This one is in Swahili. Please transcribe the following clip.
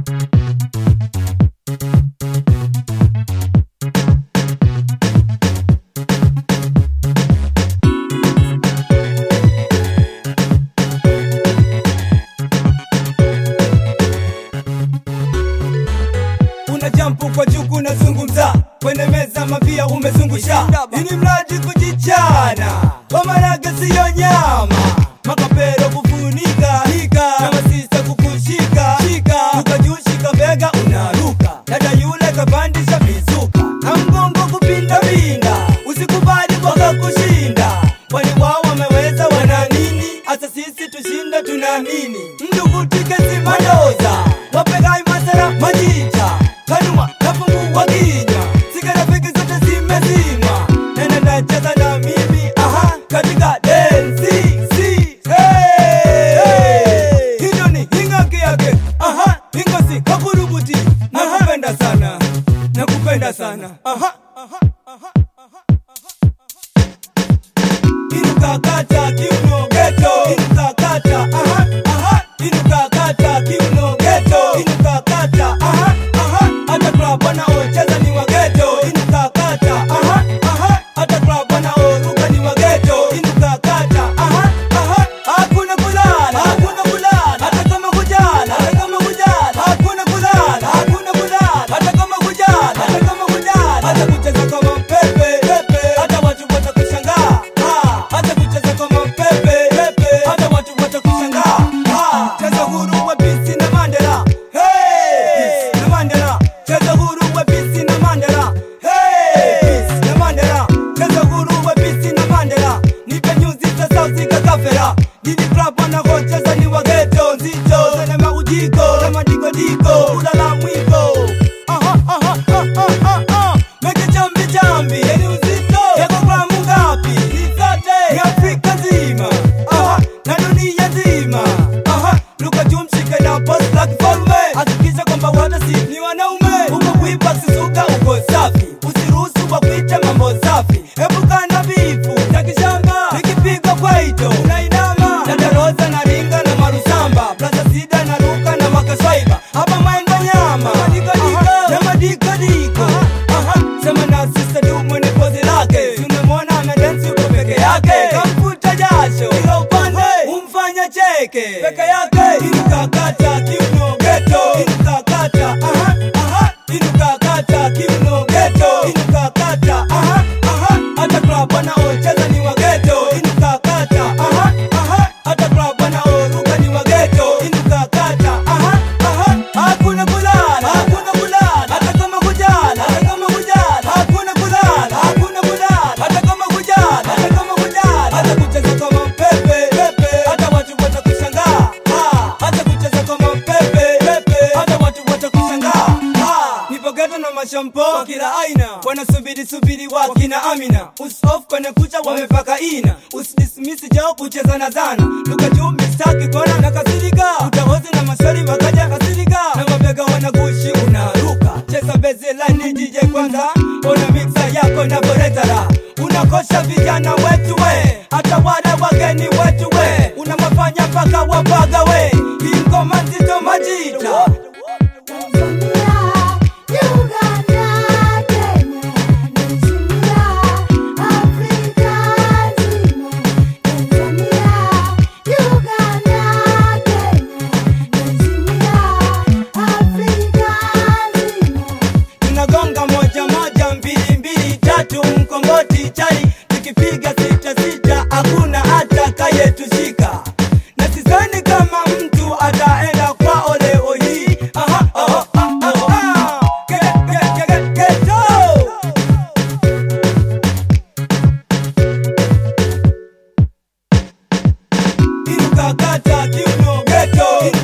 Jampu kwa juku na zungumza kwenye meza mapia umezungusha. Ini mradi kujichana kwa maraga siyo nyama. Makapero kufunika hika na masisa kukushika shika. Ukajushika bega unaruka. Dada yule kapandisha mizuka na mgongo kupinda pinda. Usikubali waka kushinda. Wani wao wameweza wana nini? Asa sisi tushinda tunamini. Ndugu tikezi madoza wapegai masara majicha. Kanuma nafungu wakinya sigara peke zote zimezima. Nena nacheza na mimi katika densi si hiyo ni hingaki yake hingosi kakurubuti. Nakupenda sana, nakupenda sana Inuka kata kiuno ghetto. Inuka kata Inuka kata kiuno ghetto. Inuka kata hata club wanaocheza ni wa ghetto. Inuka kata hata club wanaoruka ni wa ghetto. Inuka kata hakuna kulala, hakuna kulala hata kama kujala, hata kama kujala hakuna kulala, hakuna kulala hata kama kujala, hata kama kujala hata kucheza kama pepe hata watu watakushangaa. Hata kucheza kama pepe hata watu watakushangaa. Cheza huru wa Bisi na Mandela. Hey na Mandela. Cheza huru wa Bisi na Mandela. Hey Bisi na Mandela. Cheza huru wa Bisi na Mandela. Nipe nyuzi za sauti kakafera. Didi club wanakocheza ni wa ghetto. Nzito zene maujiko na madiko diko ulala mwiko. Meke jambi jambi yeni uzito yako gramu ngapi? Ni Afrika nzima na dunia nzima. Luka jumshike na boss la kifalme. Hakikisha kwamba wadasi ni wanaume. Uko kuipa sisuka uko safi. Usiruhusu wa kuita mambo safi. Epuka na bifu na kishamba. Nikipiga kwa ito unainama. Dada Rosa na ringa na marusamba. Plaza Sida na ruka na makaswaiba. Hapa maenga nyama na madika diko. Sema na sister du mwene pozi lake. Tunamwona anadensi uko peke yake. Kamfuta jasho ila upande umfanya cheke peke yake. Inuka kata kiuno ghetto. Inuka kata Inuka kata kiuno ghetto. Inuka kata hata club wanaocheza ni wa ghetto. Inuka kata hata club wanaoruka ni wa ghetto. Inuka kata hakuna kulala, hakuna kulala hata kama kujala, hata kama kujala hakuna kulala, hakuna kulala hata kama kujala, hata kama kujala hata kucheza kama pepe hata watu watakushangaa. Hata kucheza kama pepe hata watu watakushangaa. Nipo ghetto na mashampo kila aina. Wanasubiri wakina Amina. Usof kwenye kucha wamepaka ina. Usidismiss jao kucheza na zana. Luka juu mistaki kona na kasirika. Utahozi na maswali wakaja kasirika. Na mabega wanakushi unaruka. Cheza bezi line DJ kwanza. Ona mixer yako na boretara. Unakosha vijana wetu we. Hata wale wageni wetu we. Unamafanya paka wapaga we. Hii ngoma nzito majita. Tunagonga moja moja mbili mbili tatu mkongoti chali. Tukipiga sita sita hakuna hata kayetushika. Na sizani kama mtu ataenda kwa ole ohi. Inuka kata kiuno ghetto.